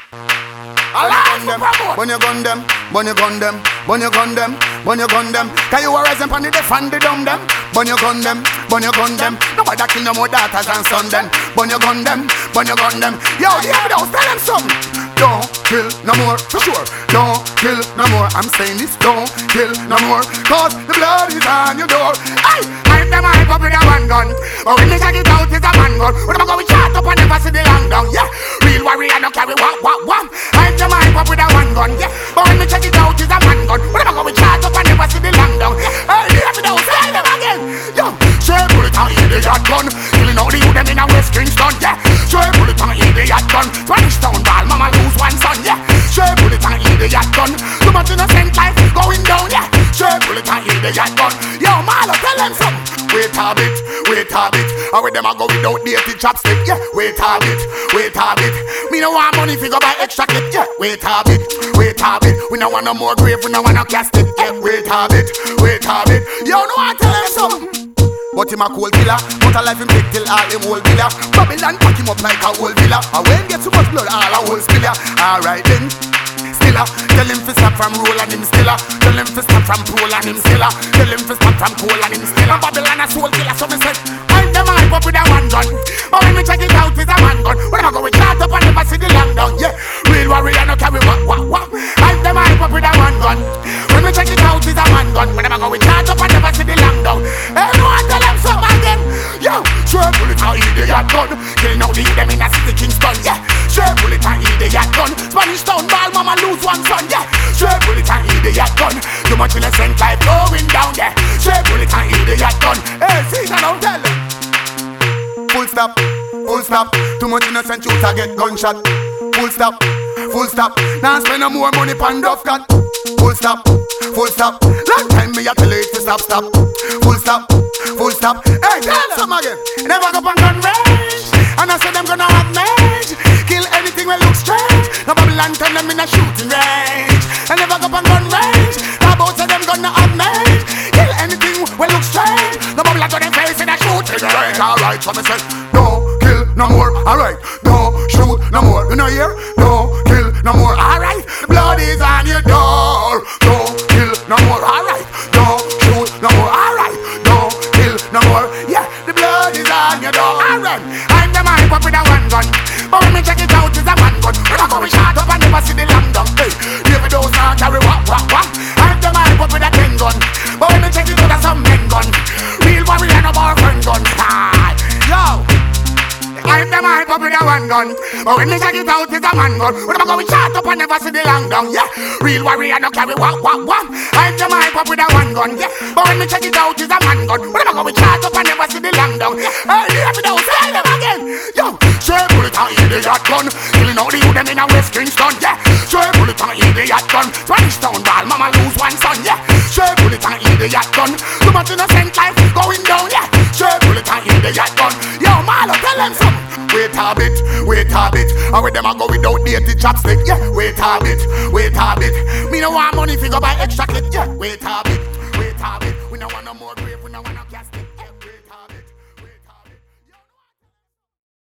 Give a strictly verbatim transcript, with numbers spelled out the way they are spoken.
When you gun them, when you gun them, when you gun them, when you gun them, can you rise up on the defend the dumb them? When you gun them, when you gun them, nobody kill no more daughters and son them. When you gun them, when you gun them, yo, the evidence, tell them something. Don't kill no more, for sure. Don't kill no more. I'm saying this, don't kill no more, cause the blood is on your door. Hey, hype them hype up with a one gun, but when they check it out, it's a man gun. When I'm going shot up and never see the long down, yeah. Real warrior no carry what, what, what. Hype them hype up with a one gun, yeah. But when they check it out, it's a man gun. When I'm going shot up and never see the long down, yeah. Hey, the evidence, say them again, yo. Straight bullet and idiot gun, killing all the youth them in a West Kingston, yeah. Straight bullet and idiot gun, Spanish town ball, mama lose one son, yeah. Straight bullet and idiot gun, too much innocent life going down, yeah. Straight bullet and idiot gun, yo, Marlo, tell them something. Wait a bit, wait a bit, how with them a go without dated chopstick, yeah. Wait a bit, wait a bit, me no want money fi go buy extra clip, yeah. Wait a bit, wait a bit, we no want no more grave, we no want no casket, yeah. Wait a bit, wait a bit, yo, no want tell them something. But him a cold killer, but a life him take till all him whole killer. Babylon pack him up like a whole villa. And when get too much blood, all a whole spiller. Alright then, stiller. Tell him to stop from roll and him stiller. Tell him to stop from roll and him stiller. Tell him to stop from coal and him stiller. Babylon a soul killer, so me said I'm the man up with a one gun. But when me check it out, it's a man gun. When I go with shot up and never see the long down, yeah. Real warrior no carry what, what, what. I'm the man up with a one gun. When me check it out, it's a man gun. When I go with shot up and never see the long down. Everyone tell them something again. Yo, straight bullet and idiot gun, killing out the youth them in a city Kingston, yeah. Straight bullet and idiot gun, Spanish town ball, mama lose one son, yeah. Straight bullet and idiot gun, too much innocent life going down, yeah. Straight bullet and idiot gun, hey, see now tell them. Full stop, full stop, too much innocent youth a get gunshot. Full stop, full stop, now spend no more money pan duff cut. Full stop, full stop, long time me a tell you to stop, stop. Full stop, full stop, hey, tell them some again. Never go on gun range, and I say them gonna have mange. Kill anything that looks strange. No Babylon turn them in a shooting range. I never go on gun range, now both of them gonna have mange. Kill anything that looks strange. No Babylon turn them face in a shooting range. Alright, so me say, no kill no more. Alright, no shoot no more. You know here, no kill no more. Alright, the blood is on your door. No kill no more. Alright, no shoot no more. Alright, no kill no more. Yeah, the blood is on your door. Alright, I'm the man up with a one gun. But when me check it out, it's a one gun. When I go with shot up and never see the long down. Hey, David O's not carry what, what, what. I'm the man up with a ten gun. But when me check it out, it's a men gun. Real warrior no more friend gun. Ah, yo. I'm the man up with a one gun. But when me check it out, it's a man gun. When I go with shot up and never see the long down, yeah. Real warrior no carry what, what, what. I'm the man up with a one gun, yeah. But when me check it out, it's a man gun. When I go with shot up and never see the long down, yeah. Hey, the evidence, say them again, yo. Straight bullet and idiot gun, killing all the youth them in a West Kingston, yeah. Straight bullet and idiot gun, Spanish town ball, mama lose one son, yeah. Straight bullet and idiot gun, too much innocent life going down, yeah. Straight bullet and idiot gun, yo Marlo, tell them something. Wait a bit, wait a bit, and with them I go without dated chopstick, yeah. Wait a bit, wait a bit, me no want money fi go buy extra clip, yeah. Wait a bit, wait a bit, we no want no more.